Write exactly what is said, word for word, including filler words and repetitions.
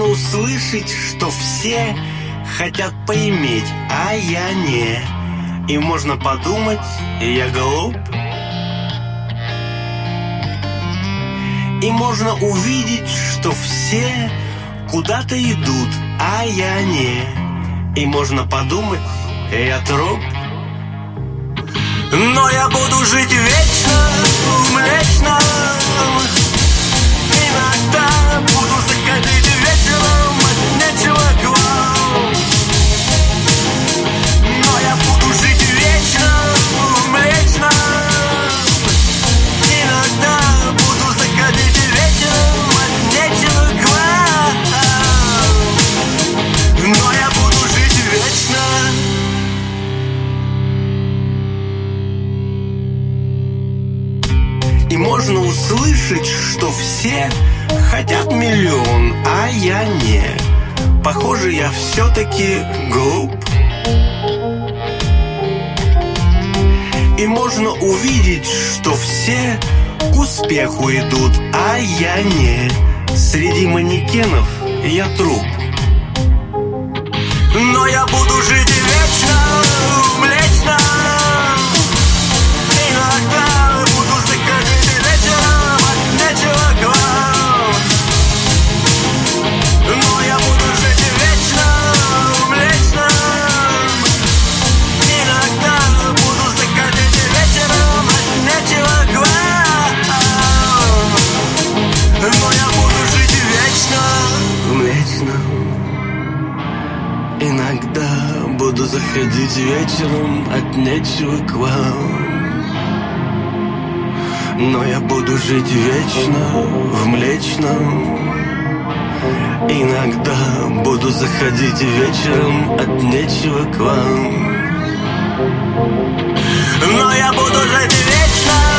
можно услышать, что все хотят поиметь, а я не. И можно подумать, я глуп. И можно увидеть, что все куда-то идут, а я не. И можно подумать, я труп. Но я буду жить вечно в млечном. Иногда буду заходить вечером от нечего к вам. Но я буду жить вечно в млечном. Иногда буду заходить вечером от нечего к вам. Но я буду жить вечно. И можно услышать, что все хотят миллион, а я не. Похоже, я все-таки глуп. И можно увидеть, что все к успеху идут, а я не. Среди манекенов я труп. Но я буду жить вечно в млечном. Иногда буду заходить вечером от нечего к вам. Но я буду жить вечно в млечном. Иногда буду заходить вечером от нечего к вам. Но я буду жить вечно в млечном. Иногда буду заходить вечером от нечего к вам. Но я буду жить вечно в млечном. Иногда буду заходить вечером от нечего к вам. Но я буду жить вечно.